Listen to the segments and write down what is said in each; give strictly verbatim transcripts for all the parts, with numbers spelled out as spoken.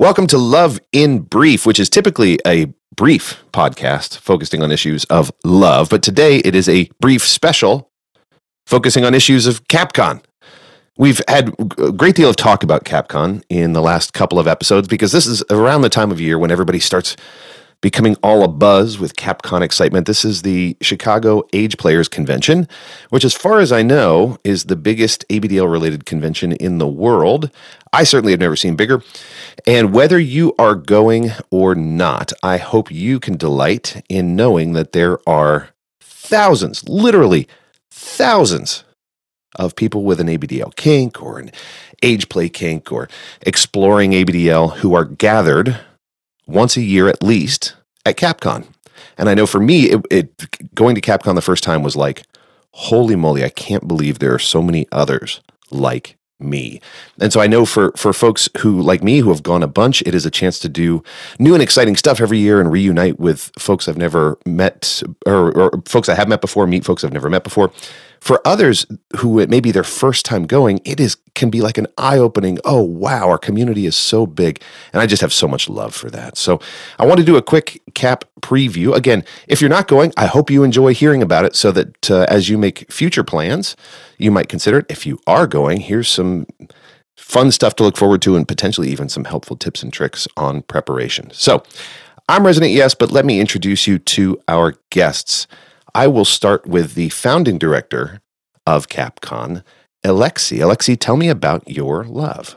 Welcome to Love in Brief, which is typically a brief podcast focusing on issues of love, but today it is a brief special focusing on issues of Capcom. We've had a great deal of talk about Capcom in the last couple of episodes because this is around the time of year when everybody starts becoming all abuzz with Capcom excitement. This is the Chicago Age Players Convention, which as far as I know is the biggest A B D L-related convention in the world. I certainly have never seen bigger. And whether you are going or not, I hope you can delight in knowing that there are thousands, literally thousands of people with an A B D L kink or an age play kink or exploring A B D L who are gathered once a year at least at Capcom. And I know for me, it, it going to Capcom the first time was like, holy moly, I can't believe there are so many others like me. And so I know for, for folks who, like me, who have gone a bunch, it is a chance to do new and exciting stuff every year and reunite with folks I've never met, or, or folks I have met before, meet folks I've never met before. For others who it may be their first time going, it is can be like an eye-opening, oh, wow, our community is so big. And I just have so much love for that. So I want to do a quick Cap preview. Again, if you're not going, I hope you enjoy hearing about it so that uh, as you make future plans, you might consider it. If you are going, here's some fun stuff to look forward to and potentially even some helpful tips and tricks on preparation. So I'm Resident Yes, but let me introduce you to our guests. I will start with the founding director of Capcom, Alexi. Alexi, tell me about your love.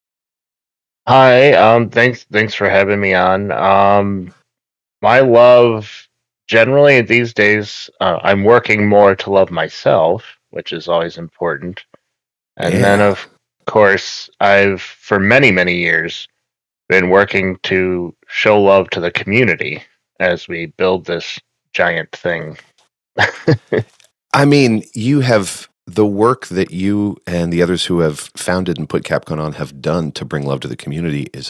Hi, um, thanks, thanks for having me on. Um, my love, generally these days, uh, I'm working more to love myself, which is always important. And Yeah. then, of course, I've, for many, many years, been working to show love to the community as we build this giant thing. I mean, you have the work that you and the others who have founded and put Capcom on have done to bring love to the community is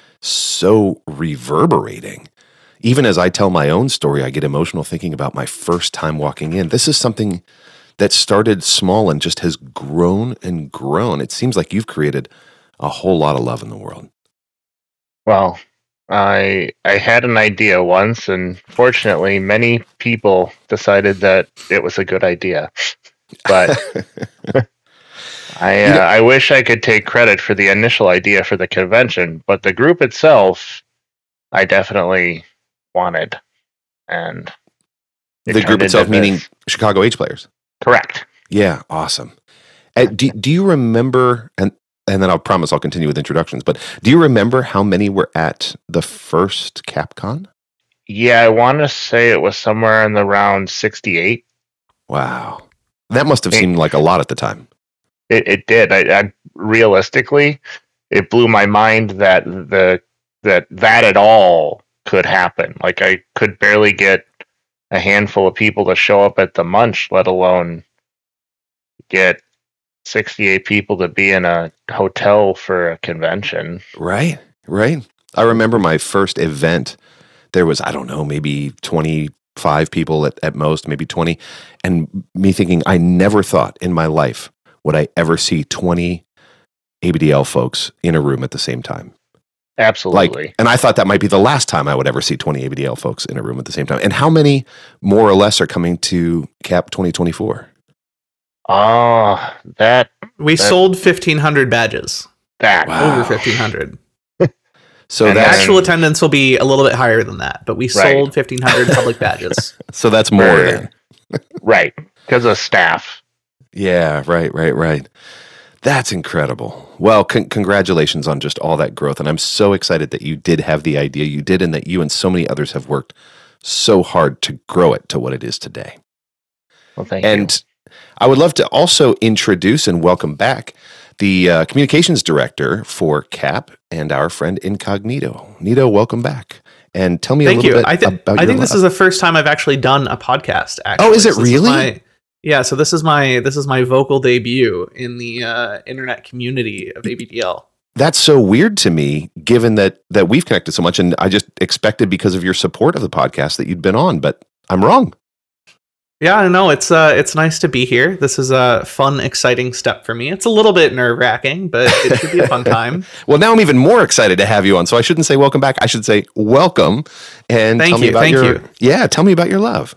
so reverberating. Even as I tell my own story, I get emotional thinking about my first time walking in. This is something that started small and just has grown and grown. It seems like you've created a whole lot of love in the world. Well, I I had an idea once, and fortunately, many people decided that it was a good idea. But I uh, I wish I could take credit for the initial idea for the convention, but the group itself, I definitely wanted, and it the group turned itself into this. meaning Chicago Age Players. Correct. Yeah, awesome. Uh, do, do you remember, and and then I'll promise I'll continue with introductions, but do you remember how many were at the first Capcom? Yeah, I want to say it was somewhere in the round sixty-eight. Wow. That must have It- seemed like a lot at the time. It it did. I, I realistically, it blew my mind that the that that at all could happen. Like I could barely get a handful of people to show up at the munch, let alone get sixty-eight people to be in a hotel for a convention. Right, right. I remember my first event. There was, I don't know, maybe twenty-five people at, at most, maybe twenty. And me thinking, I never thought in my life would I ever see twenty A B D L folks in a room at the same time. Absolutely. Like, and I thought that might be the last time I would ever see twenty A B D L folks in a room at the same time. And how many more or less are coming to Cap twenty twenty-four? Oh, that We That- sold fifteen hundred badges. that. Wow. Over fifteen hundred. So And that's then- Actual attendance will be a little bit higher than that, but we Right. sold fifteen hundred public badges. so that's more For- than. Right, because of staff. Yeah, right, right, right. That's incredible. Well, con- congratulations on just all that growth. And I'm so excited that you did have the idea you did and that you and so many others have worked so hard to grow it to what it is today. Well, thank And I would love to also introduce and welcome back the uh, communications director for Cap and our friend Incognito. Nito, welcome back. And tell me Thank a little you. bit I, th- about I your think this love. is the first time I've actually done a podcast. Actually, Oh, is it So this really? my- yeah. So this is my this is my vocal debut in the uh, internet community of A B D L. That's so weird to me, given that that we've connected so much, and I just expected because of your support of the podcast that you'd been on, but I'm wrong. Yeah, no, it's uh, it's nice to be here. This is a fun, exciting step for me. It's a little bit nerve wracking, but it should be a fun time. Well, now I'm even more excited to have you on. So I shouldn't say welcome back. I should say welcome. And Thank tell me you, about thank your you. yeah. Tell me about your love.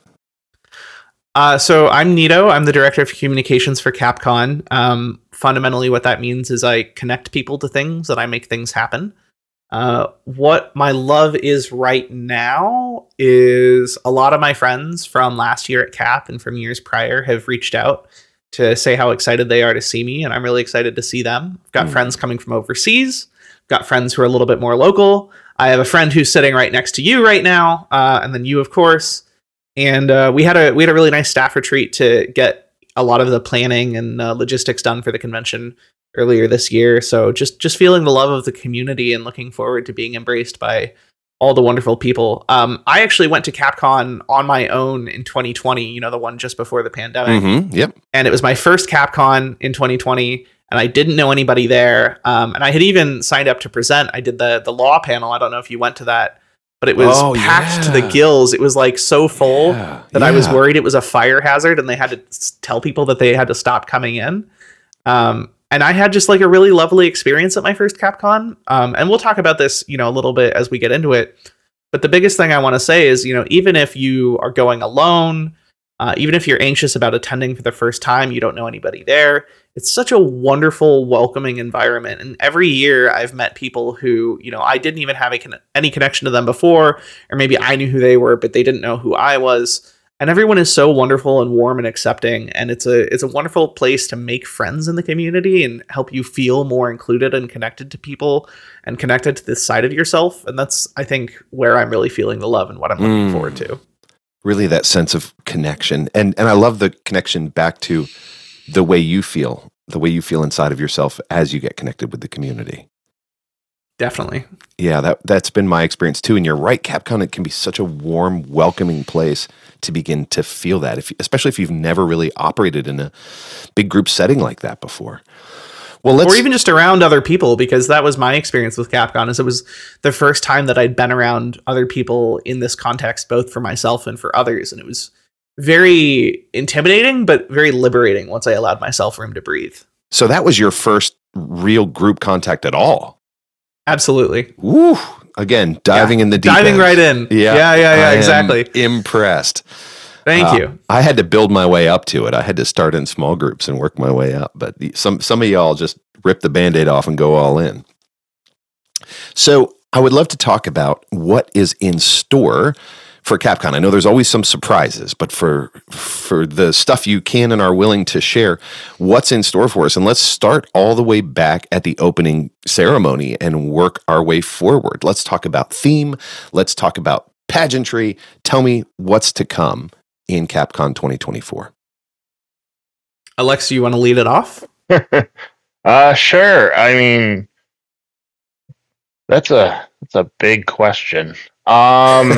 Uh, so I'm Nito. I'm the director of communications for CapCon. Um, fundamentally, what that means is I connect people to things and I make things happen. Uh, what my love is right now is a lot of my friends from last year at Cap and from years prior have reached out to say how excited they are to see me, and I'm really excited to see them. I've got mm. friends coming from overseas. I've got friends who are a little bit more local. I have a friend who's sitting right next to you right now, uh, and then you, of course. And uh, we had a we had a really nice staff retreat to get a lot of the planning and uh, logistics done for the convention earlier this year. So just just feeling the love of the community and looking forward to being embraced by all the wonderful people. Um, I actually went to CapCon on my own in twenty twenty, you know, the one just before the pandemic. Mm-hmm, yep. And it was my first CapCon in twenty twenty, and I didn't know anybody there. Um, and I had even signed up to present. I did the the law panel. I don't know if you went to that, but it was oh, packed yeah. to the gills. It was like so full yeah, that yeah. I was worried it was a fire hazard, and they had to tell people that they had to stop coming in. Um, And I had just like a really lovely experience at my first CapCon. Um, and we'll talk about this, you know, a little bit as we get into it. But the biggest thing I want to say is, you know, even if you are going alone, uh, even if you're anxious about attending for the first time, you don't know anybody there, it's such a wonderful, welcoming environment. And every year I've met people who, you know, I didn't even have a con- any connection to them before, or maybe I knew who they were, but they didn't know who I was. And everyone is so wonderful and warm and accepting, and it's a it's a wonderful place to make friends in the community and help you feel more included and connected to people and connected to this side of yourself. And that's, I think, where I'm really feeling the love and what I'm looking mm, forward to. Really, that sense of connection, and and I love the connection back to the way you feel, the way you feel inside of yourself as you get connected with the community. Definitely. Yeah, that that's been my experience too. And you're right, CapCon, it can be such a warm, welcoming place to begin to feel that, if, especially if you've never really operated in a big group setting like that before. Well, let's, or even just around other people, because that was my experience with CapCon. Is it was the first time that I'd been around other people in this context, both for myself and for others, and it was very intimidating, but very liberating once I allowed myself room to breathe. So that was your first real group contact at all. Absolutely. Woo! Again, diving yeah. in the deep diving end. right in. Yeah, yeah, yeah, yeah. I Exactly. am impressed. Thank uh, you. I had to build my way up to it. I had to start in small groups and work my way up. But the, some some of y'all just rip the Band-Aid off and go all in. So I would love to talk about what is in store for CapCon. I know there's always some surprises, but for for the stuff you can and are willing to share, what's in store for us? And let's start all the way back at the opening ceremony and work our way forward. Let's talk about theme. Let's talk about pageantry. Tell me what's to come in CapCon twenty twenty-four. Alex, you want to lead it off? uh, sure. I mean, that's a that's a big question. Um,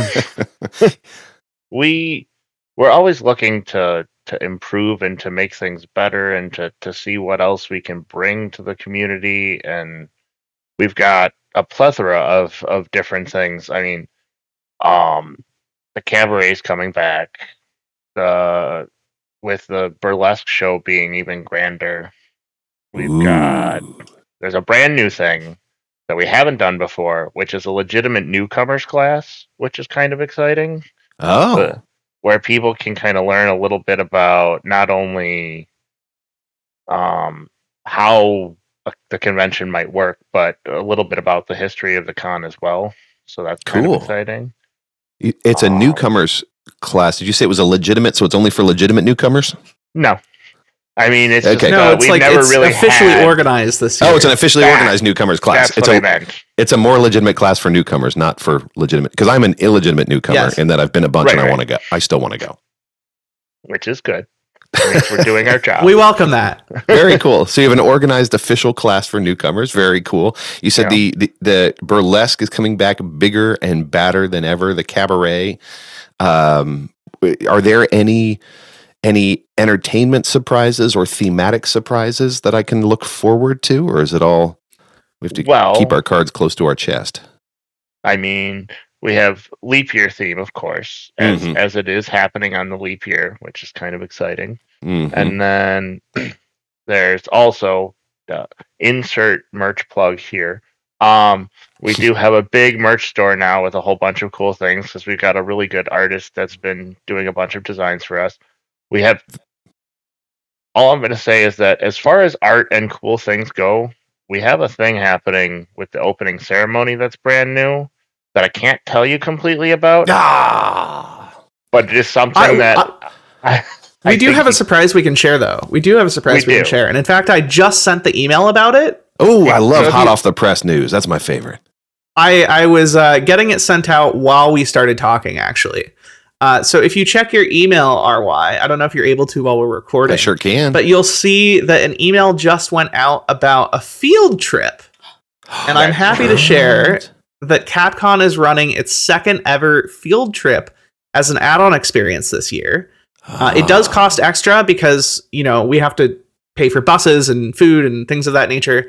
we we're always looking to to improve and to make things better and to to see what else we can bring to the community, and we've got a plethora of of different things. I mean, um, the cabaret's coming back, the with the burlesque show being even grander. We've Ooh. got there's a brand new thing that we haven't done before, which is a legitimate newcomers class, which is kind of exciting. Oh. Uh, where people can kind of learn a little bit about not only um, how a, the convention might work, but a little bit about the history of the con as well. So that's kind Cool. of exciting. It's a um, newcomers class. Did you say it was a legitimate, so it's only for legitimate newcomers? No. I mean, it's Okay. just, No, uh, it's we've like never it's really officially had, organized this year. Oh, it's an officially That- organized newcomers class. That's It's what a I meant. it's a more legitimate class for newcomers, not for legitimate. Because I'm an illegitimate newcomer Yes. in that I've been a bunch Right, and I right. want to go. I still want to go. Which is good. That means we're doing our job. We welcome that. Very cool. So you have an organized official class for newcomers. Very cool. You said Yeah. the, the the burlesque is coming back bigger and badder than ever. The cabaret. Um, are there any any entertainment surprises or thematic surprises that I can look forward to, or is it all we have to Well- keep our cards close to our chest? I mean, we have leap year theme, of course, as Mhm. as it is happening on the leap year, which is kind of exciting. Mhm. And then there's also uh, insert merch plug here. Um, we do have a big merch store now with a whole bunch of cool things because we've got a really good artist that's been doing a bunch of designs for us. We have. All I'm going to say is that as far as art and cool things go, we have a thing happening with the opening ceremony that's brand new that I can't tell you completely about, Ah. but it is something I- that I- I, We I do think have a you- surprise we can share, though. We do have a surprise We we, can do. share. And in fact, I just sent the email about it. Oh, I love Maybe- hot off the press news. That's my favorite. I, I was uh, getting it sent out while we started talking, actually. Uh, so if you check your email, R Y, I don't know if you're able to while we're recording. I sure can. But you'll see that an email just went out about a field trip. And I'm happy to share that Capcom is running its second ever field trip as an add-on experience this year. Uh, it does cost extra because, you know, we have to pay for buses and food and things of that nature.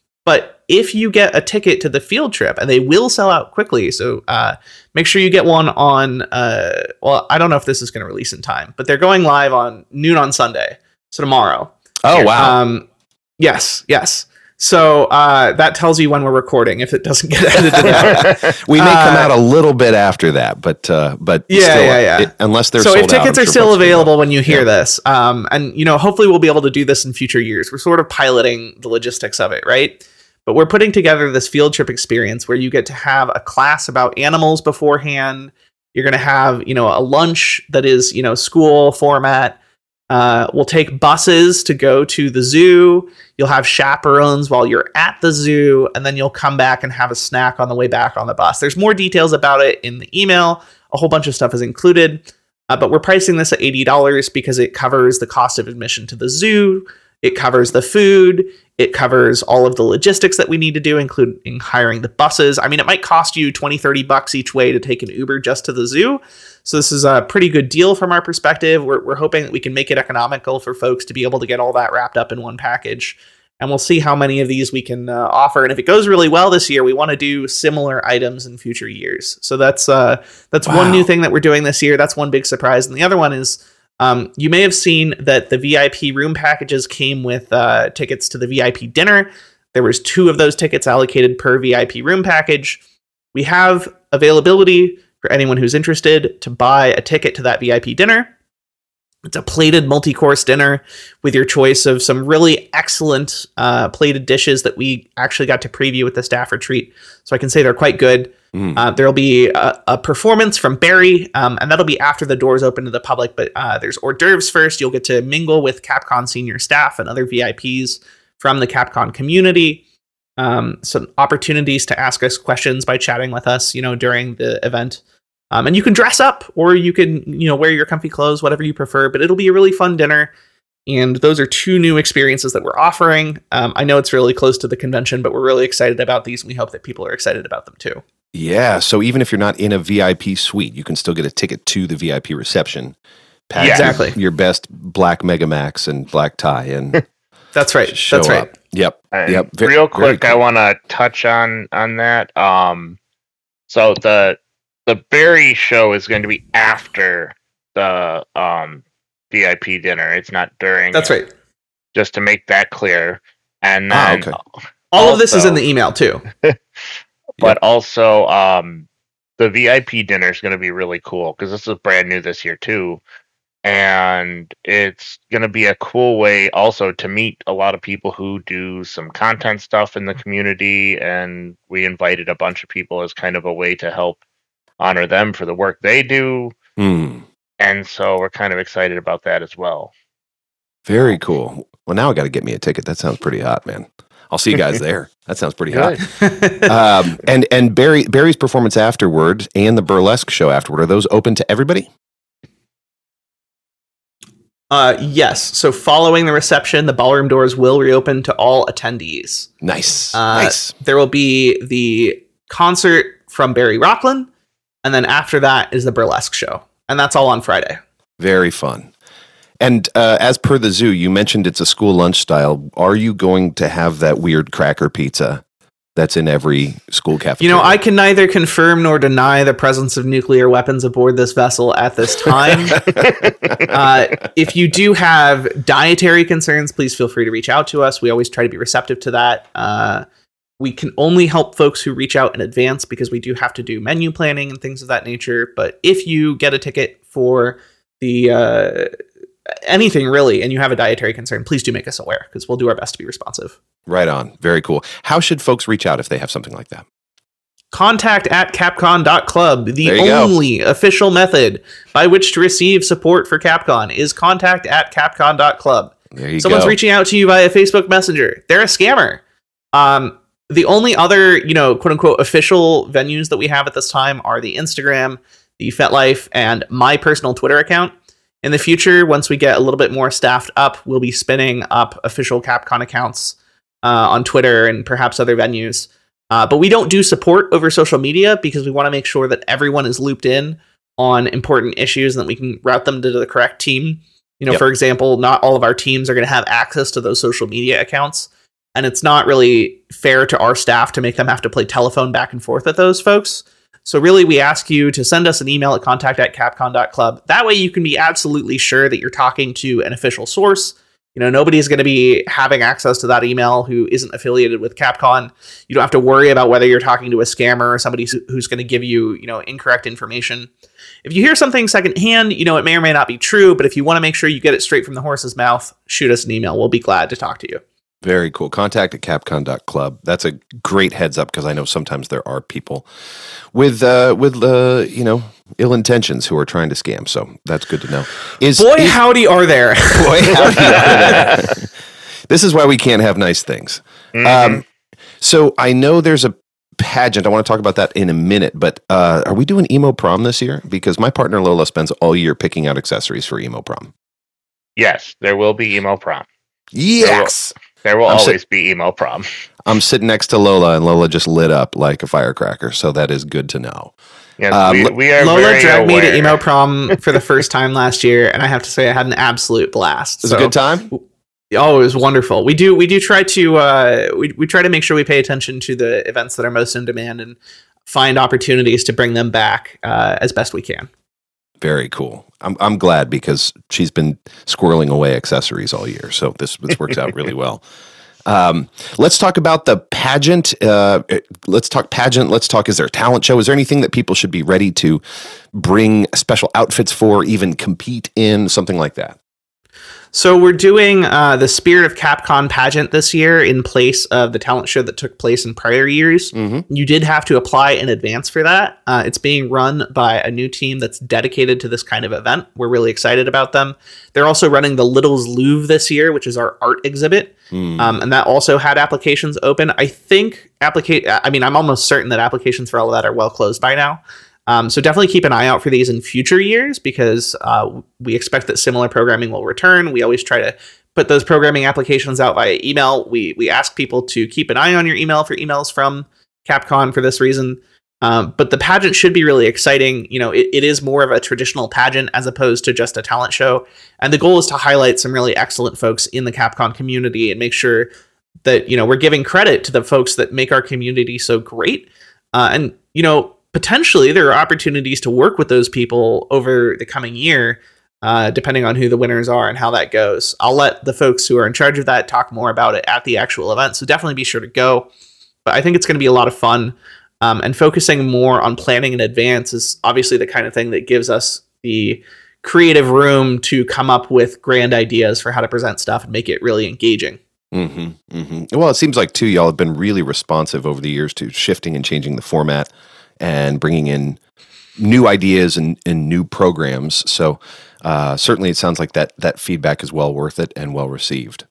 But if you get a ticket to the field trip, and they will sell out quickly, so uh, make sure you get one on, uh, well, I don't know if this is going to release in time, but they're going live on noon on Sunday, so tomorrow. Oh, wow. Um, yes, yes. So uh, that tells you when we're recording if it doesn't get edited out. we may come uh, out a little bit after that, but uh, but Yeah, still, yeah, yeah. it- unless they're So sold if tickets out, are I'm sure still folks will available go. when you hear Yeah. this, um, and you know, hopefully we'll be able to do this in future years. We're sort of piloting the logistics of it, right? But we're putting together this field trip experience where you get to have a class about animals beforehand. You're going to have, you know, a lunch that is, you know, school format. Uh, we'll take buses to go to the zoo. You'll have chaperones while you're at the zoo, and then you'll come back and have a snack on the way back on the bus. There's more details about it in the email. A whole bunch of stuff is included, uh, but we're pricing this at eighty dollars because it covers the cost of admission to the zoo. It covers the food. It covers all of the logistics that we need to do, including hiring the buses. I mean, it might cost you twenty, thirty bucks each way to take an Uber just to the zoo. So this is a pretty good deal from our perspective. We're, we're hoping that we can make it economical for folks to be able to get all that wrapped up in one package. And we'll see how many of these we can uh, offer. And if it goes really well this year, we want to do similar items in future years. So that's uh, that's Wow. one new thing that we're doing this year. That's one big surprise. And the other one is um, you may have seen that the V I P room packages came with uh, tickets to the V I P dinner. There was two of those tickets allocated per V I P room package. We have availability for anyone who's interested to buy a ticket to that V I P dinner. It's a plated multi-course dinner with your choice of some really excellent uh, plated dishes that we actually got to preview with the staff retreat. So I can say they're quite good. Mm. Uh, there'll be a, a performance from Barry, um, and that'll be after the doors open to the public. But uh, there's hors d'oeuvres first. You'll get to mingle with Capcom senior staff and other V I Ps from the Capcom community. Um, some opportunities to ask us questions by chatting with us, you know, during the event. Um, and you can dress up, or you can, you know, wear your comfy clothes, whatever you prefer. But it'll be a really fun dinner. And those are two new experiences that we're offering. Um, I know it's really close to the convention, but we're really excited about these, and we hope that people are excited about them too. Yeah, so even if you're not in a V I P suite, you can still get a ticket to the V I P reception. Pack Yeah. your- Exactly. Your best black Megamax and black tie and That's right. show That's right. up. Yep. And Yep. Ve- real very quick, I cool. want to touch on on that. Um, so the the Barry show is going to be after the um V I P dinner. It's not during. That's it, right. Just to make that clear. And Ah, then, okay. All of this is Also- in the email too. but also, um, the V I P dinner is going to be really cool because this is brand new this year too. And it's going to be a cool way also to meet a lot of people who do some content stuff in the community. And we invited a bunch of people as kind of a way to help honor them for the work they do. Mm, And so we're kind of excited about that as well. very cool. Well, now I got to get me a ticket. That sounds pretty hot, man. I'll see you guys there. That sounds pretty hot. Um, and and Barry Barry's performance afterward and the burlesque show afterward, are those open to everybody? Uh, yes. So following the reception, the ballroom doors will reopen to all attendees. Nice. Uh, nice. There will be the concert from Barry Rockland, and then after that is the burlesque show, and that's all on Friday. Very fun. And uh, as per the zoo, you mentioned it's a school lunch style. Are you going to have that weird cracker pizza that's in every school cafeteria. You know, I can neither confirm nor deny the presence of nuclear weapons aboard this vessel at this time. uh, if you do have dietary concerns, please feel free to reach out to us. We always try to be receptive to that. Uh, we can only help folks who reach out in advance because we do have to do menu planning and things of that nature. But if you get a ticket for the uh, anything really, and you have a dietary concern, please do make us aware because we'll do our best to be responsive. Right on. Very cool. How should folks reach out if they have something like that? Contact at capcon dot club. The There you only official method by which to receive support for Capcon is contact at capcon dot club. There you Someone's go. reaching out to you via Facebook Messenger. They're a scammer. Um, the only other, you know, quote unquote official venues that we have at this time are the Instagram, the FetLife, and my personal Twitter account. In the future, once we get a little bit more staffed up, we'll be spinning up official Capcon accounts Uh, on Twitter and perhaps other venues. Uh, but we don't do support over social media because we want to make sure that everyone is looped in on important issues and that we can route them to the correct team. You know, Yep. for example, not all of our teams are going to have access to those social media accounts. And it's not really fair to our staff to make them have to play telephone back and forth with those folks. So really, we ask you to send us an email at contact at capcon dot club. That way you can be absolutely sure that you're talking to an official source. You know, nobody's going to be having access to that email who isn't affiliated with Capcon. You don't have to worry about whether you're talking to a scammer or somebody who's going to give you, you know, incorrect information. If you hear something secondhand, you know, it may or may not be true, but if you want to make sure you get it straight from the horse's mouth, shoot us an email. We'll be glad to talk to you. Very cool. Contact at capcon dot club. That's a great heads up because I know sometimes there are people with, uh, with uh, you know, ill intentions who are trying to scam. So that's good to know. Is Boy, is, howdy are there. boy, howdy are there. This is why we can't have nice things. Mhm. Um, so I know there's a pageant. I want to talk about that in a minute, but uh, are we doing emo prom this year? Because my partner Lola spends all year picking out accessories for emo prom. Yes, there will be emo prom. Yes. There will I'm si- always be emo prom. I'm sitting next to Lola, and Lola just lit up like a firecracker. So that is good to know. Yes, Um, we, Lo- we are Lola very dragged me to aware. emo prom for the first time last year, and I have to say I had an absolute blast. It was a good time. Oh, it was wonderful. We do we do try to uh, we we try to make sure we pay attention to the events that are most in demand and find opportunities to bring them back uh, as best we can. Very cool. I'm I'm glad because she's been squirreling away accessories all year, so this this works out really well. Um, let's talk about the pageant. Uh, let's talk pageant. Let's talk. Is there a talent show? Is there anything that people should be ready to bring special outfits for, even compete in, something like that? So we're doing uh, the Spirit of Capcon pageant this year in place of the talent show that took place in prior years. Mm-hmm. You did have to apply in advance for that. Uh, it's being run by a new team that's dedicated to this kind of event. We're really excited about them. They're also running the Little's Louvre this year, which is our art exhibit. Mm. Um, and that also had applications open. I think applica- I mean, I'm almost certain that applications for all of that are well closed by now. Um, so definitely keep an eye out for these in future years because uh, we expect that similar programming will return. We always try to put those programming applications out via email. We we ask people to keep an eye on your email for emails from Capcon for this reason. Um, but the pageant should be really exciting. You know, it, it is more of a traditional pageant as opposed to just a talent show. And the goal is to highlight some really excellent folks in the Capcon community and make sure that, you know, we're giving credit to the folks that make our community so great. Uh, and, you know, potentially there are opportunities to work with those people over the coming year, uh, depending on who the winners are and how that goes. I'll let the folks who are in charge of that talk more about it at the actual event. So definitely be sure to go. But I think it's going to be a lot of fun. Um, and focusing more on planning in advance is obviously the kind of thing that gives us the creative room to come up with grand ideas for how to present stuff and make it really engaging. Mm-hmm, mm-hmm. Well, it seems like, too, y'all have been really responsive over the years to shifting and changing the format and bringing in new ideas and, and new programs. So uh, certainly it sounds like that that feedback is well worth it and well received.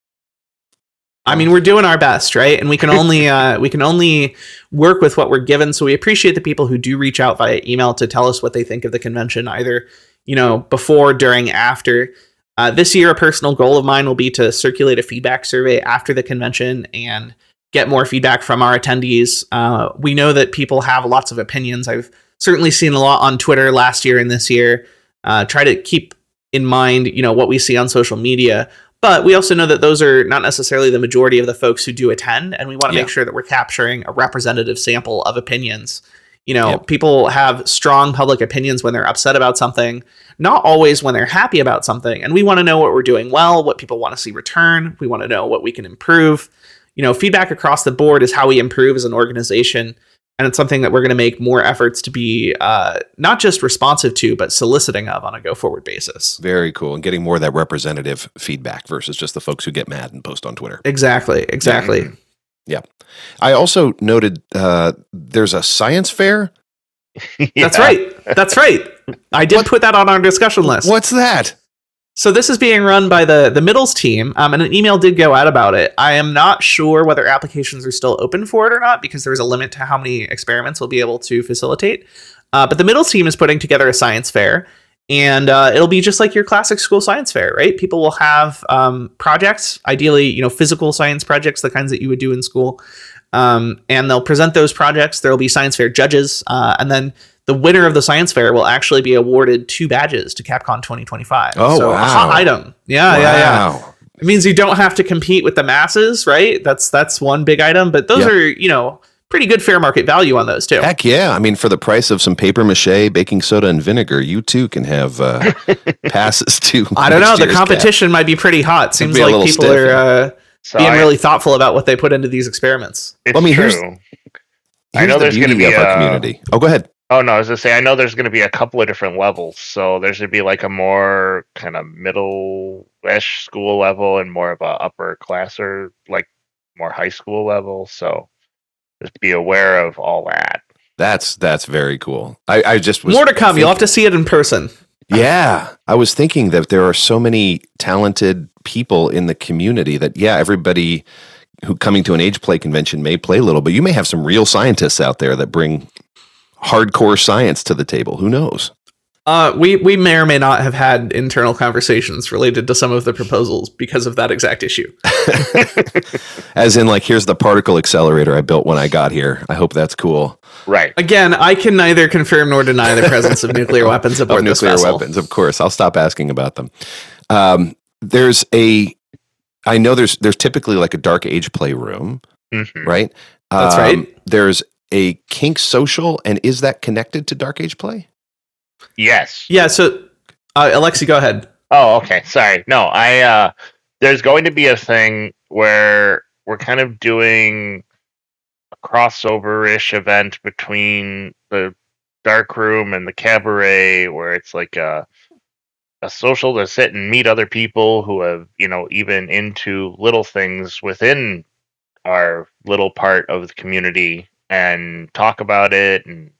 I mean, we're doing our best, right? And we can only uh, we can only work with what we're given. So we appreciate the people who do reach out via email to tell us what they think of the convention, either, you know, before, during, after. Uh, this year, a personal goal of mine will be to circulate a feedback survey after the convention and get more feedback from our attendees. Uh, we know that people have lots of opinions. I've certainly seen a lot on Twitter last year and this year. Uh, try to keep in mind, you know, what we see on social media. But we also know that those are not necessarily the majority of the folks who do attend, and we want to Yeah. make sure that we're capturing a representative sample of opinions. You know, Yep. people have strong public opinions when they're upset about something, not always when they're happy about something. And we want to know what we're doing well, what people want to see return. We want to know what we can improve. You know, feedback across the board is how we improve as an organization. And it's something that we're going to make more efforts to be uh, not just responsive to, but soliciting of on a go-forward basis. Very cool. And getting more of that representative feedback versus just the folks who get mad and post on Twitter. Exactly, exactly. Yeah. Yeah. I also noted uh, there's a science fair. Yeah. That's right. That's right. I did What- put that on our discussion list. What's that? So this is being run by the the middles team, um, and an email did go out about it. I am not sure whether applications are still open for it or not, because there is a limit to how many experiments we'll be able to facilitate. Uh, but the middles team is putting together a science fair, and uh, it'll be just like your classic school science fair, right? People will have um, projects, ideally, you know, physical science projects, the kinds that you would do in school, um, and they'll present those projects. There will be science fair judges, uh, and then the winner of the science fair will actually be awarded two badges to Capcom twenty twenty-five. Oh, so wow. a hot item. Yeah, yeah, yeah. Wow. It means you don't have to compete with the masses, right? That's that's one big item, but those Yeah. are, you know, pretty good fair market value on those too. Heck yeah. I mean, for the price of some paper mache, baking soda, and vinegar, you too can have uh, passes to. I don't know. next The year's competition might be pretty hot. Seems be a like little people stiff, are yeah. uh, So being I- really thoughtful about what they put into these experiments. It's Well, I mean, here's- true. Cap. I know Here's there's the gonna beauty be of our a- community. Oh, go ahead. Oh no, I was gonna say I know there's gonna be a couple of different levels. So there's gonna be like a more kind of middle-ish school level and more of a upper class or like more high school level. So just be aware of all that. That's that's very cool. I, I just was More to come. You'll thinking- have to see it in person. Yeah, I was thinking that there are so many talented people in the community that yeah, everybody who coming to an age play convention may play a little, but you may have some real scientists out there that bring hardcore science to the table. Who knows? Uh, we we may or may not have had internal conversations related to some of the proposals because of that exact issue. As in, like, here's the particle accelerator I built when I got here. I hope that's cool. Right. Again, I can neither confirm nor deny the presence of nuclear weapons aboard Of this nuclear vessel. weapons, of course. I'll stop asking about them. Um, there's a, I know there's there's typically like a dark age play room, Mhm. right? That's Um, right. There's a kink social, and is that connected to dark age play? Yes. Yeah. So, uh, Alexi, go ahead. Oh, okay. Sorry. No, I uh there's going to be a thing where we're kind of doing a crossover-ish event between the dark room and the cabaret where it's like a a social to sit and meet other people who have, you know, even into little things within our little part of the community and talk about it and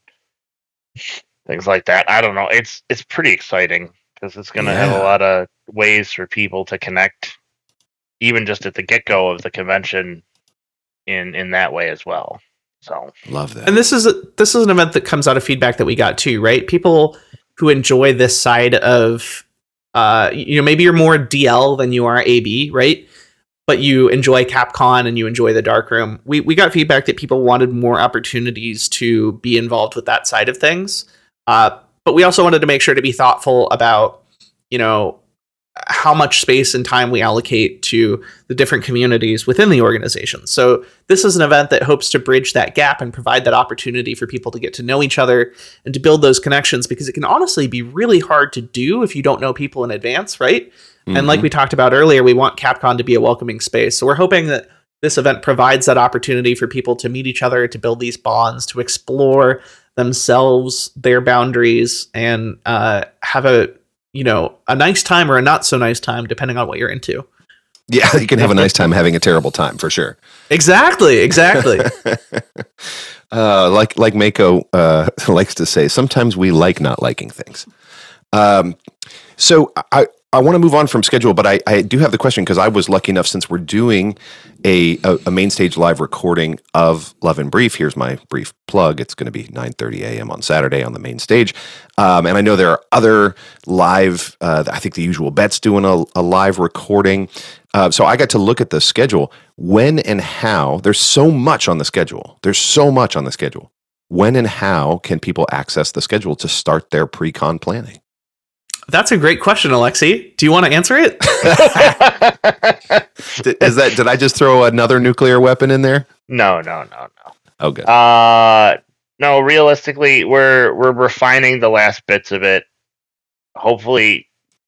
things like that. I don't know. It's it's pretty exciting because it's going to have Yeah. a lot of ways for people to connect, even just at the get go of the convention, in in that way as well. So Love that. And this is a, this is an event that comes out of feedback that we got too, right? People who enjoy this side of, uh, you know, maybe you're more D L than you are A B, right? But you enjoy Capcom and you enjoy the dark room. We we got feedback that people wanted more opportunities to be involved with that side of things. Uh, but we also wanted to make sure to be thoughtful about, you know, how much space and time we allocate to the different communities within the organization. So this is an event that hopes to bridge that gap and provide that opportunity for people to get to know each other and to build those connections, because it can honestly be really hard to do if you don't know people in advance, right? And like Mhm. we talked about earlier, we want Capcom to be a welcoming space. So we're hoping that this event provides that opportunity for people to meet each other, to build these bonds, to explore themselves, their boundaries, and uh, have a, you know, a nice time or a not so nice time, depending on what you're into. Yeah, you can have a nice time having a terrible time for sure. Exactly, exactly. uh, like like Mako uh, likes to say, sometimes we like not liking things. Um, so I I want to move on from schedule, but I, I do have the question because I was lucky enough, since we're doing a, a a main stage live recording of Love and Brief. Here's my brief plug. It's going to be nine thirty a.m. on Saturday on the main stage, um, and I know there are other live. Uh, I think the Usual Bet's doing a, a live recording. Uh, so I got to look at the schedule. When and how? There's so much on the schedule. There's so much on the schedule. When and how can people access the schedule to start their pre-con planning? That's a great question, Alexi. Do you want to answer it? Is that? Did I just throw another nuclear weapon in there? No, no, no, no. Oh, good. Uh, no. Realistically, we're we're refining the last bits of it. Hopefully,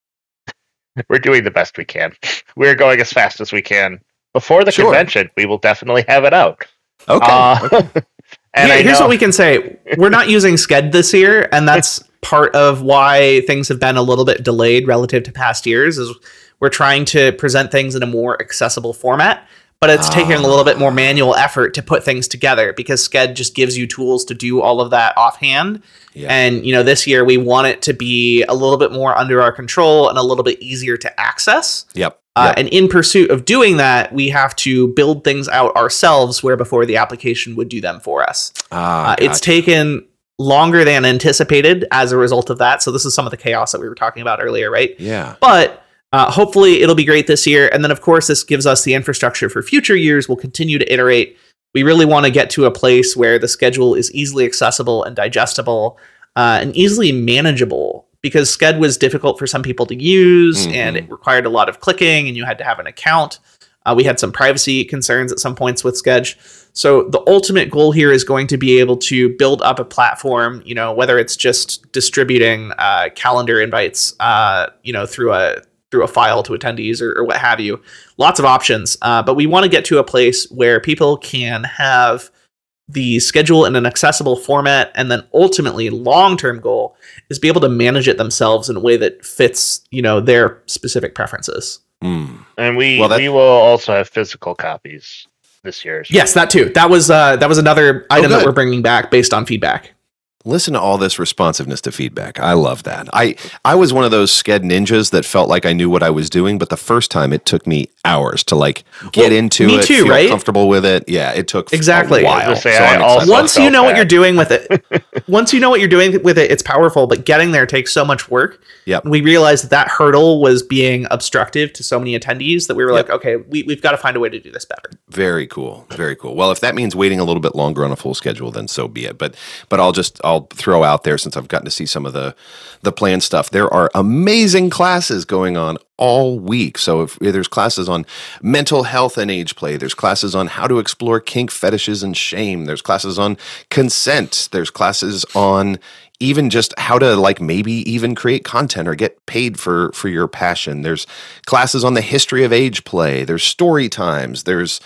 we're doing the best we can. We're going as fast as we can. Before the Sure. convention, we will definitely have it out. Okay. Uh, and Here- I here's know, what we can say. We're not using Sked this year, and that's part of why things have been a little bit delayed relative to past years, is we're trying to present things in a more accessible format, but it's taking a little bit more manual effort to put things together because Sked just gives you tools to do all of that offhand. Yeah. And, you know, this year we want it to be a little bit more under our control and a little bit easier to access. Yep. Uh, Yep. and in pursuit of doing that, we have to build things out ourselves where before the application would do them for us. Ah, Uh, it's gotcha. taken longer than anticipated as a result of that. So this is some of the chaos that we were talking about earlier, right? Yeah. But uh, hopefully it'll be great this year. And then, of course, this gives us the infrastructure for future years. We'll continue to iterate. We really want to get to a place where the schedule is easily accessible and digestible uh, and easily manageable, because Sked was difficult for some people to use Mhm. and it required a lot of clicking and you had to have an account. Uh, we had some privacy concerns at some points with Sked. So the ultimate goal here is going to be able to build up a platform, you know, whether it's just distributing uh, calendar invites, uh, you know, through a through a file to attendees or, or what have you. Lots of options. Uh, but we want to get to a place where people can have the schedule in an accessible format, and then ultimately long-term goal is be able to manage it themselves in a way that fits, you know, their specific preferences. Mm. and we Well, that- we will also have physical copies this year. so- Yes, that too. That was uh, that was another item that good. we're bringing back based on feedback. Listen to all this responsiveness to feedback. I love that. I I was one of those Sked ninjas that felt like I knew what I was doing, but the first time it took me hours to like get Well, into me it, too, feel right? comfortable with it. Yeah, it took Exactly. a I was while. gonna say, so I I'm also- excited. Once you felt know what that. you're doing with it, once you know what you're doing with it, it's powerful. But getting there takes so much work. Yep. We realized that that hurdle was being obstructive to so many attendees that we were Yep. like, okay, we, we've got to find a way to do this better. Very cool. Very cool. Well, if that means waiting a little bit longer on a full schedule, then so be it. But but I'll just I'll throw out there, since I've gotten to see some of the the planned stuff. There are amazing classes going on all week. So if there's classes on mental health and age play, there's classes on how to explore kink, fetishes, and shame. There's classes on consent. There's classes on even just how to like maybe even create content or get paid for for your passion. There's classes on the history of age play. There's story times. There's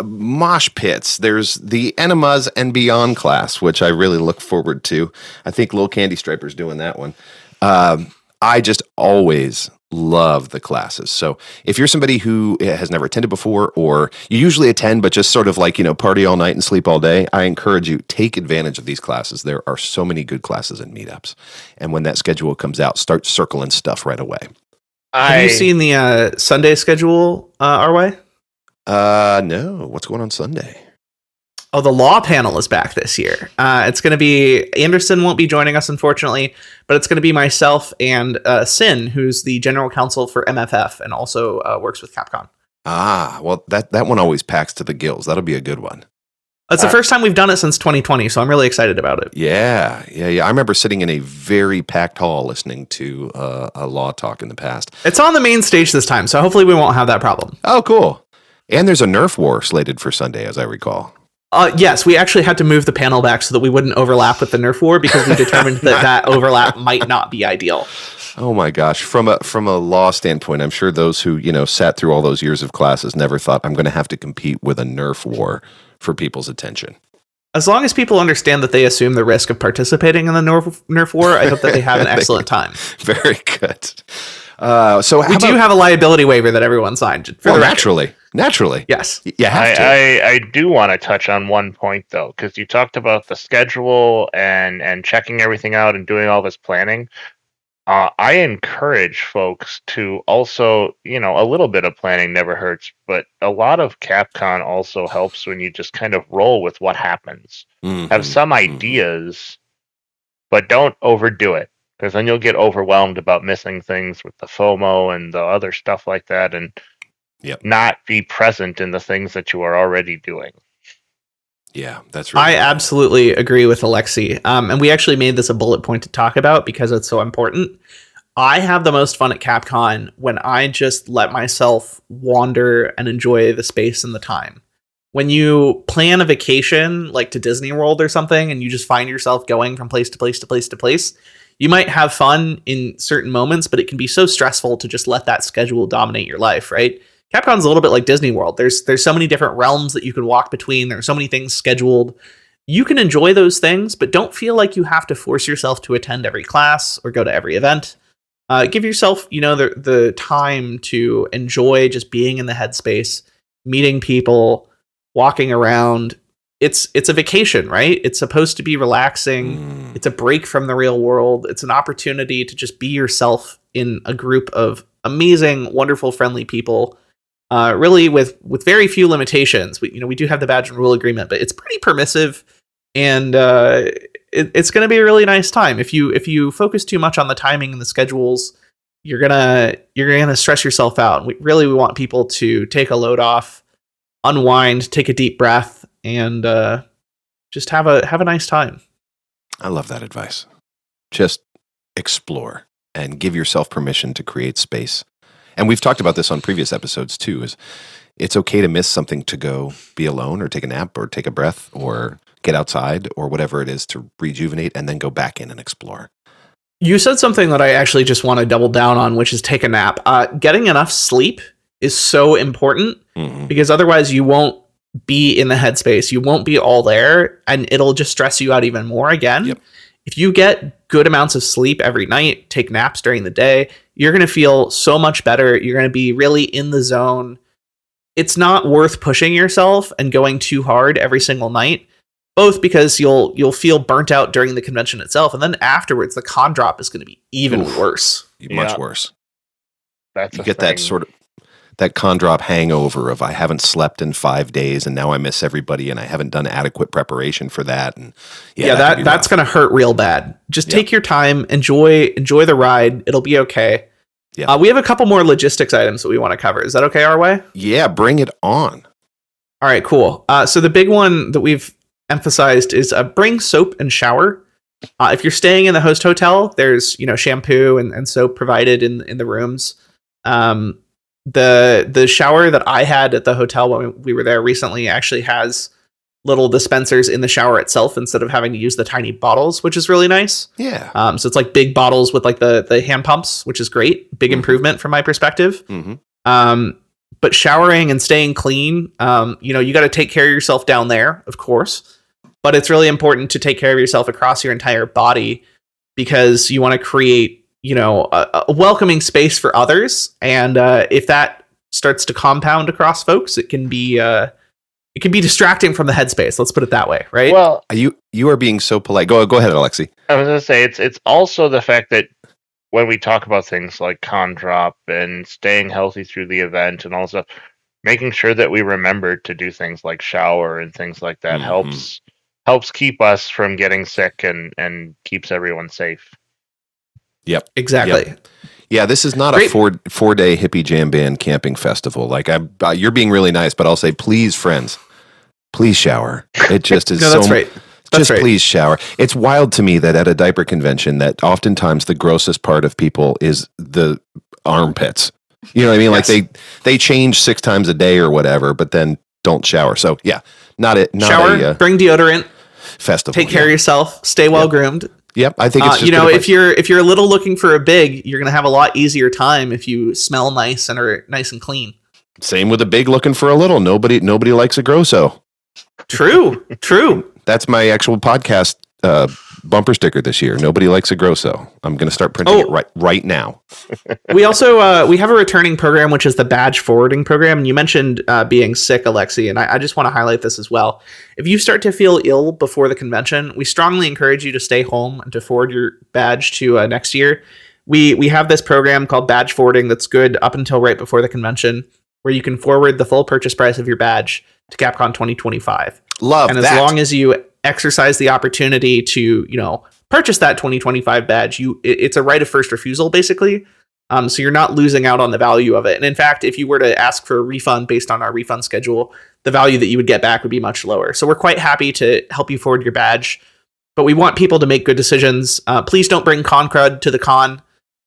mosh pits. There's the Enemas and Beyond class, which I really look forward to. I think Lil Candy Striper's doing that one. Um, I just always love the classes. So if you're somebody who has never attended before, or you usually attend but just sort of like, you know, party all night and sleep all day, I encourage you, take advantage of these classes. There are so many good classes and meetups. And when that schedule comes out, start circling stuff right away. I, Have you seen the uh, Sunday schedule, uh, our way? Uh, no. What's going on Sunday? Oh, the law panel is back this year. Uh, it's going to be, Anderson won't be joining us, unfortunately, but it's going to be myself and uh, Sin, who's the general counsel for M F F and also uh, works with Capcom. Ah, well, that, that one always packs to the gills. That'll be a good one. It's Uh, the first time we've done it since twenty twenty, so I'm really excited about it. Yeah, yeah, yeah. I remember sitting in a very packed hall listening to uh, a law talk in the past. It's on the main stage this time, so hopefully we won't have that problem. Oh, cool. And there's a Nerf war slated for Sunday, as I recall. Uh, yes, we actually had to move the panel back so that we wouldn't overlap with the Nerf war because we determined that that overlap might not be ideal. Oh my gosh! From a from a law standpoint, I'm sure those who you know sat through all those years of classes never thought I'm going to have to compete with a Nerf war for people's attention. As long as people understand that they assume the risk of participating in the Nerf, Nerf war, I hope that they have an excellent time. Very good. Uh, so how We do about, have a liability waiver that everyone signed. For well, the record. naturally, naturally, Yes. you have I, to. I, I do want to touch on one point though, because you talked about the schedule and and checking everything out and doing all this planning. Uh, I encourage folks to also, you know, a little bit of planning never hurts, but a lot of Capcom also helps when you just kind of roll with what happens. Mhm, Have some mhm. ideas, but don't overdo it, because then you'll get overwhelmed about missing things with the FOMO and the other stuff like that, and Yep. not be present in the things that you are already doing. Yeah, that's right. I absolutely agree with Alexi. Um, and we actually made this a bullet point to talk about because it's so important. I have the most fun at Capcom when I just let myself wander and enjoy the space and the time. When you plan a vacation, like to Disney World or something, and you just find yourself going from place to place to place to place, you might have fun in certain moments, but it can be so stressful to just let that schedule dominate your life, right? Capcom's a little bit like Disney World. There's there's so many different realms that you can walk between. There are so many things scheduled. You can enjoy those things, but don't feel like you have to force yourself to attend every class or go to every event. Uh, give yourself, you know, the the time to enjoy just being in the headspace, meeting people, walking around. It's it's a vacation, right? It's supposed to be relaxing. Mm. It's a break from the real world. It's an opportunity to just be yourself in a group of amazing, wonderful, friendly people. Uh, really, with with very few limitations. We you know we do have the badge and rule agreement, but it's pretty permissive, and uh, it, it's going to be a really nice time. If you if you focus too much on the timing and the schedules, you're gonna you're gonna stress yourself out. We really we want people to take a load off, unwind, take a deep breath, and uh, just have a have a nice time. I love that advice. Just explore and give yourself permission to create space. And we've talked about this on previous episodes too, is it's okay to miss something to go be alone or take a nap or take a breath or get outside or whatever it is to rejuvenate and then go back in and explore. You said something that I actually just want to double down on, which is take a nap. Uh, getting enough sleep is so important mm-hmm. because otherwise you won't be in the headspace. You won't be all there and it'll just stress you out even more again. Yep. If you get good amounts of sleep every night, take naps during the day, you're going to feel so much better. You're going to be really in the zone. It's not worth pushing yourself and going too hard every single night, both because you'll you'll feel burnt out during the convention itself, and then afterwards the con drop is going to be even Oof, worse. Much yeah. worse. That's you get thing. that sort of that con drop hangover of I haven't slept in five days and now I miss everybody and I haven't done adequate preparation for that. And yeah, yeah that, that that's going to hurt real bad. Just yep. take your time, enjoy enjoy the ride. It'll be okay. Yeah. Uh, we have a couple more logistics items that we want to cover. Is that okay, our way? Yeah, bring it on. All right, cool. Uh, so the big one that we've emphasized is uh, bring soap and shower. Uh, if you're staying in the host hotel, there's you know shampoo and, and soap provided in in the rooms. Um, the the shower that I had at the hotel when we were there recently actually has little dispensers in the shower itself instead of having to use the tiny bottles, which is really nice. Yeah. Um, so it's like big bottles with like the the hand pumps, which is great. Big mm-hmm. improvement from my perspective. Mm-hmm. Um, but showering and staying clean, um, you know, you got to take care of yourself down there, of course. But it's really important to take care of yourself across your entire body because you want to create, you know, a, a welcoming space for others. And uh, if that starts to compound across folks, it can be uh, it can be distracting from the headspace. Let's put it that way, right? Well, you you are being so polite. Go go ahead, Alexi. I was going to say it's it's also the fact that when we talk about things like con drop and staying healthy through the event and all that stuff, making sure that we remember to do things like shower and things like that mm-hmm. helps helps keep us from getting sick and and keeps everyone safe. Yep, exactly. Yep. Yeah, this is not Great. a four four day hippie jam band camping festival. Like I, uh, you're being really nice, but I'll say, please, friends, please shower. It just is no, so. That's right. That's just right. please shower. It's wild to me that at a diaper convention, that oftentimes the grossest part of people is the armpits. You know what I mean? Yes. Like they they change six times a day or whatever, but then don't shower. So yeah, not it. Not shower. A, uh, bring deodorant. Festival. Take care yeah. of yourself. Stay well yep. groomed. Yep, I think it's just uh, you know if you're if you're a little looking for a big, you're gonna have a lot easier time if you smell nice and are nice and clean. Same with a big looking for a little. Nobody nobody likes a grosso. True, true. That's my actual podcast uh, bumper sticker this year. Nobody likes a grosso. I'm going to start printing oh. it right right now. We also uh, we have a returning program, which is the badge forwarding program. And you mentioned uh, being sick, Alexi, and I, I just want to highlight this as well. If you start to feel ill before the convention, we strongly encourage you to stay home and to forward your badge to uh, next year. We we have this program called badge forwarding that's good up until right before the convention, where you can forward the full purchase price of your badge to Capcom twenty twenty-five. Love and that. as long as you exercise the opportunity to, you know, purchase that twenty twenty-five badge, you it, it's a right of first refusal, basically. Um, so you're not losing out on the value of it. And in fact, if you were to ask for a refund based on our refund schedule, the value that you would get back would be much lower. So we're quite happy to help you forward your badge, but we want people to make good decisions. Uh, please don't bring con crud to the con.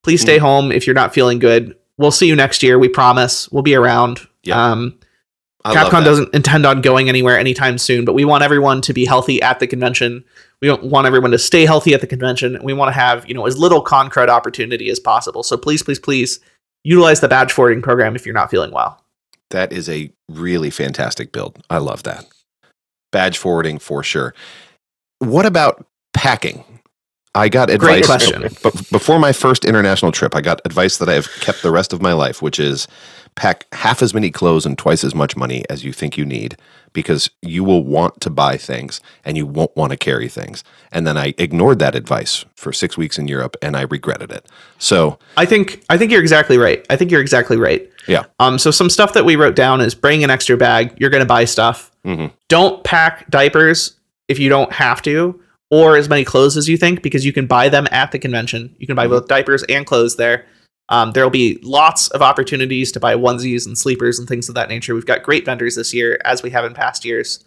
Please stay mm. home if you're not feeling good. We'll see you next year. We promise. We'll be around. Yep. Um, Capcom doesn't intend on going anywhere anytime soon, but we want everyone to be healthy at the convention. We don't want everyone to stay healthy at the convention. We want to have, you know, as little con crud opportunity as possible. So please, please, please utilize the badge forwarding program if you're not feeling well. That is a really fantastic build. I love that. Badge forwarding for sure. What about packing? I got advice. Great question. But before my first international trip, I got advice that I have kept the rest of my life, which is pack half as many clothes and twice as much money as you think you need, because you will want to buy things and you won't want to carry things. And then I ignored that advice for six weeks in Europe and I regretted it. So I think I think you're exactly right. I think you're exactly right. Yeah. Um. So some stuff that we wrote down is bring an extra bag. You're going to buy stuff. Mm-hmm. Don't pack diapers if you don't have to, or as many clothes as you think, because you can buy them at the convention. You can buy mm-hmm. both diapers and clothes there. Um, there will be lots of opportunities to buy onesies and sleepers and things of that nature. We've got great vendors this year, as we have in past years.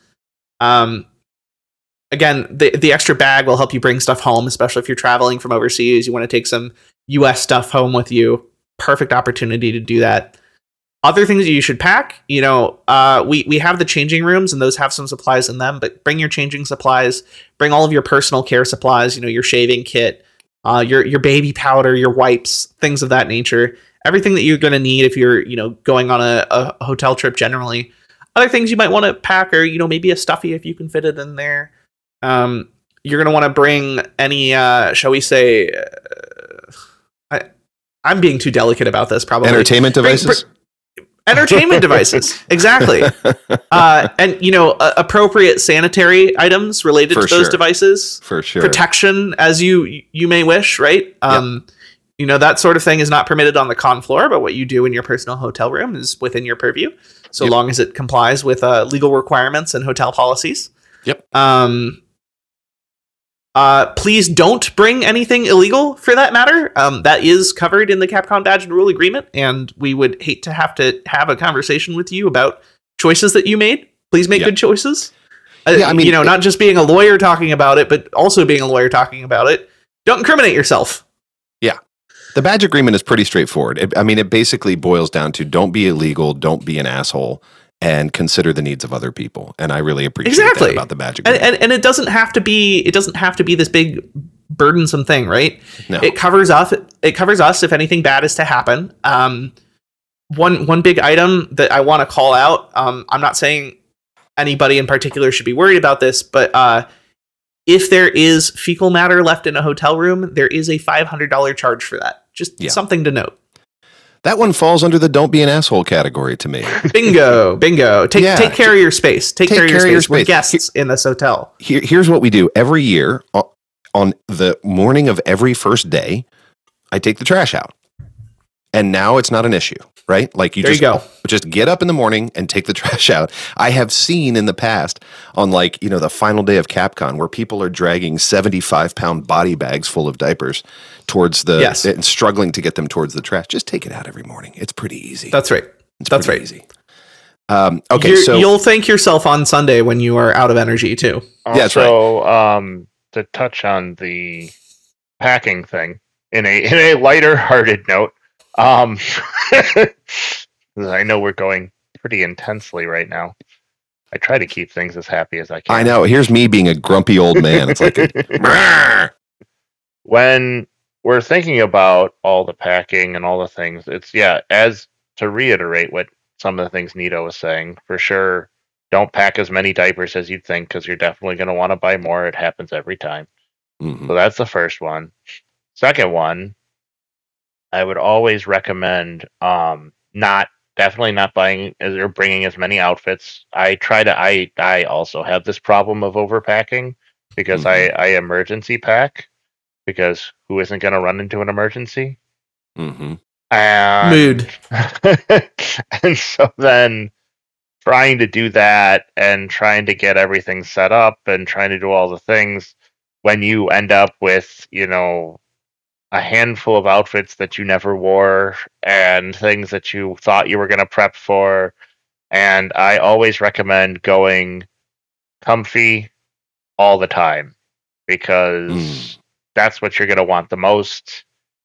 Um, again, the the extra bag will help you bring stuff home, especially if you're traveling from overseas. You want to take some U S stuff home with you. Perfect opportunity to do that. Other things that you should pack, you know, uh, we, we have the changing rooms and those have some supplies in them, but bring your changing supplies, bring all of your personal care supplies, you know, your shaving kit, uh, your, your baby powder, your wipes, things of that nature, everything that you're going to need if you're, you know, going on a, a hotel trip generally. Other things you might want to pack are, you know, maybe a stuffy if you can fit it in there. Um, you're going to want to bring any, uh, shall we say, uh, I, I'm being too delicate about this probably. Entertainment devices? Bring, bring, Entertainment devices, exactly, uh, and you know, uh, appropriate sanitary items related For to those sure. devices, for sure, protection as you you may wish, right? Um, yep. You know, that sort of thing is not permitted on the con floor, but what you do in your personal hotel room is within your purview, so yep. long as it complies with uh, legal requirements and hotel policies. Yep. Um, Uh, please don't bring anything illegal for that matter. Um, that is covered in the Capcom Badge and Rule Agreement, and we would hate to have to have a conversation with you about choices that you made. Please make yeah. good choices. Yeah, uh, I mean, you know, it, not just being a lawyer talking about it, but also being a lawyer talking about it. Don't incriminate yourself. Yeah. The badge agreement is pretty straightforward. It, I mean, it basically boils down to don't be illegal, don't be an asshole, and consider the needs of other people. And I really appreciate exactly. that about the badge agreement. And, and, and it doesn't have to be, it doesn't have to be this big burdensome thing, right? No. It covers us. It covers us if anything bad is to happen. Um, one, one big item that I want to call out, um, I'm not saying anybody in particular should be worried about this, but, uh, if there is fecal matter left in a hotel room, there is a five hundred dollars charge for that. Just yeah. something to note. That one falls under the don't be an asshole category to me. Bingo, bingo. Take yeah. take care of your space. Take, take care, care of your space. We're guests Here, in this hotel. Here, here's what we do. Every year, on the morning of every first day, I take the trash out. And now it's not an issue, right? Like you there just you go. just get up in the morning and take the trash out. I have seen in the past on like, you know, the final day of Capcom where people are dragging seventy-five pound body bags full of diapers towards the yes. and struggling to get them towards the trash. Just take it out every morning. It's pretty easy. That's right. It's That's right. Easy. Um, okay, You're, so you'll thank yourself on Sunday when you are out of energy too. Also, yeah, that's right. um, to touch on the packing thing in a in a lighter hearted note. Um, I know we're going pretty intensely right now. I try to keep things as happy as I can. I know. Here's me being a grumpy old man. It's like a, when we're thinking about all the packing and all the things, it's yeah, as to reiterate what some of the things Nito was saying, for sure, don't pack as many diapers as you'd think, because you're definitely going to want to buy more. It happens every time. mm-hmm. So that's the first one. Second one, I would always recommend um, not definitely not buying or bringing as many outfits. I try to. I I also have this problem of overpacking because mm-hmm. I I emergency pack because who isn't going to run into an emergency? Mm-hmm. And, Mood. And so then trying to do that and trying to get everything set up and trying to do all the things when you end up with, you know, a handful of outfits that you never wore and things that you thought you were going to prep for. And I always recommend going comfy all the time because mm. that's what you're going to want the most.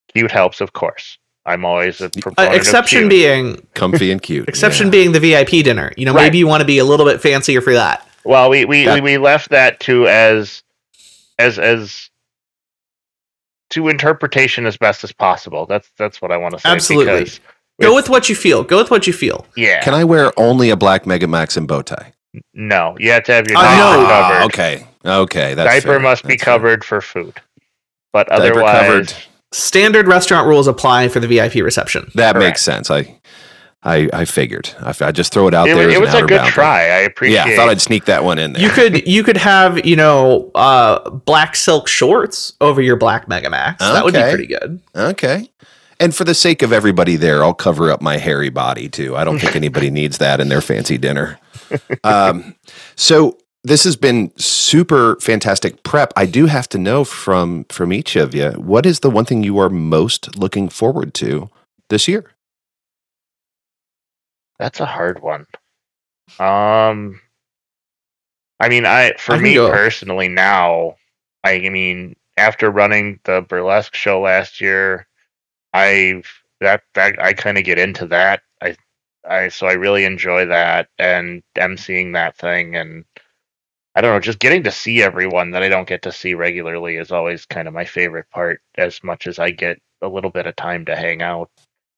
cute helps, of course. I'm always a Uh, proponent exception of cute. being Comfy and cute. exception yeah. being the V I P dinner. You know, Right. maybe you want to be a little bit fancier for that. Well, we we, That- we we left that to as as as to interpretation as best as possible. That's that's what I want to say. Absolutely. Because Go with what you feel. Go with what you feel. yeah. Can I wear only a black Megamax and bow tie? No, you have to have your Uh, diaper no. covered. Ah, okay. Okay. That's Diaper fair. must be That's fair. covered for food, but Diaper otherwise, covered. Standard restaurant rules apply for the V I P reception. That Correct. makes sense. I I, I figured. I, I just throw it out it, there. was- as it an was a outer good boundary. try. I appreciate. Yeah, I thought I'd sneak that one in there. You could you could have, you know, uh, black silk shorts over your black Megamax. That would be Okay. pretty good. Okay. And for the sake of everybody there, I'll cover up my hairy body too. I don't think anybody needs that in their fancy dinner. Um, so this has been super fantastic prep. I do have to know from from each of you, what is the one thing you are most looking forward to this year? That's a hard one. Um, I mean, I for I can me go. personally now, I, I mean, after running the burlesque show last year, I that that I kind of get into that. I I so I really enjoy that and emceeing that thing, and I don't know, just getting to see everyone that I don't get to see regularly is always kind of my favorite part. As much as I get a little bit of time to hang out.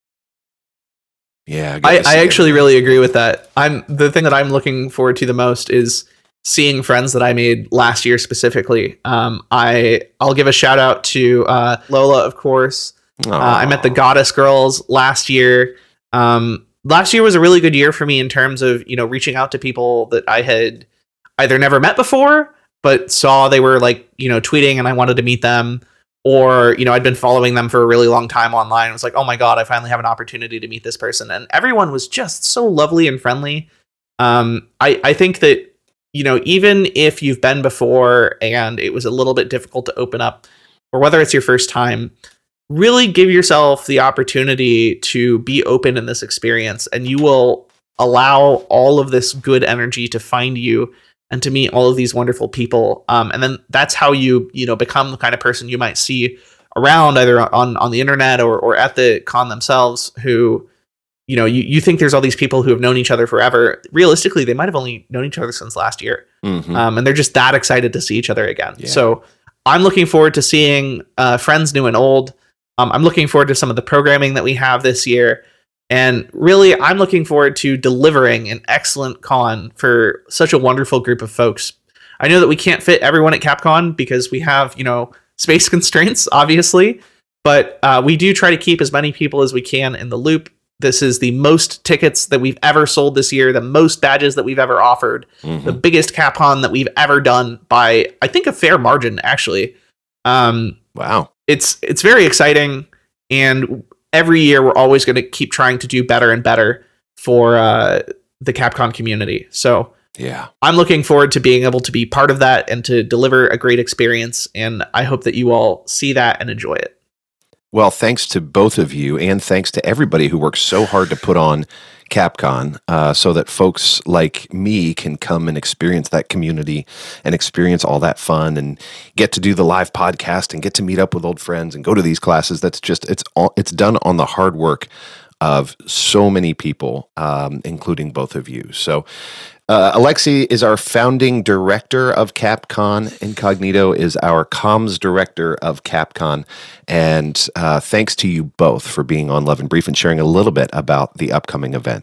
Yeah, I, I actually really agree with that. I'm the thing that I'm looking forward to the most is seeing friends that I made last year specifically. Um, I I'll give a shout out to uh, Lola, of course. Uh, I met the Goddess Girls last year. Um, last year was a really good year for me in terms of, you know, reaching out to people that I had either never met before, but saw they were like, you know, tweeting and I wanted to meet them, or, you know, I'd been following them for a really long time online. It was like, oh my God, I finally have an opportunity to meet this person. And everyone was just so lovely and friendly. Um, I, I think that, you know, even if you've been before and it was a little bit difficult to open up, or whether it's your first time, really give yourself the opportunity to be open in this experience, and you will allow all of this good energy to find you and to meet all of these wonderful people. Um, and then that's how you, you know, become the kind of person you might see around either on, on the internet or, or at the con themselves, who, you know, you, you think there's all these people who have known each other forever. Realistically, they might have only known each other since last year. Mhm. Um, and they're just that excited to see each other again. Yeah. So I'm looking forward to seeing uh, friends new and old. Um, I'm looking forward to some of the programming that we have this year. And really, I'm looking forward to delivering an excellent con for such a wonderful group of folks. I know that we can't fit everyone at Capcon because we have, you know, space constraints, obviously. But uh, we do try to keep as many people as we can in the loop. This is the most tickets that we've ever sold this year, the most badges that we've ever offered, Mhm. the biggest Capcon that we've ever done by, I think, a fair margin, actually. Um, Wow. it's it's very exciting, and every year we're always going to keep trying to do better and better for uh, the Capcom community. So Yeah. I'm looking forward to being able to be part of that and to deliver a great experience, and I hope that you all see that and enjoy it. Well, thanks to both of you, and thanks to everybody who works so hard to put on Capcon, uh, so that folks like me can come and experience that community and experience all that fun and get to do the live podcast and get to meet up with old friends and go to these classes. That's just, it's all, it's done on the hard work of so many people, um, including both of you. So, Uh, Alexi is our founding director of Capcon. Incognito is our comms director of Capcon. And uh, thanks to you both for being on Love and Brief and sharing a little bit about the upcoming event.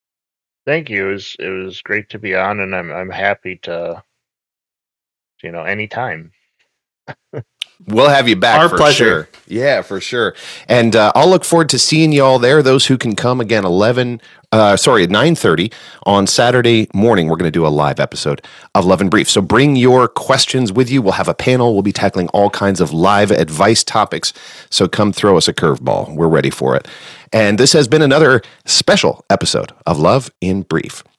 Thank you. It was it was great to be on, and I'm I'm happy to, you know, anytime. We'll have you back Our for pleasure. sure. Yeah, for sure. And uh, I'll look forward to seeing you all there. Those who can come again, eleven, uh, sorry, at nine thirty on Saturday morning. We're going to do a live episode of Love and Brief. So bring your questions with you. We'll have a panel. We'll be tackling all kinds of live advice topics. So come throw us a curveball. We're ready for it. And this has been another special episode of Love in Brief.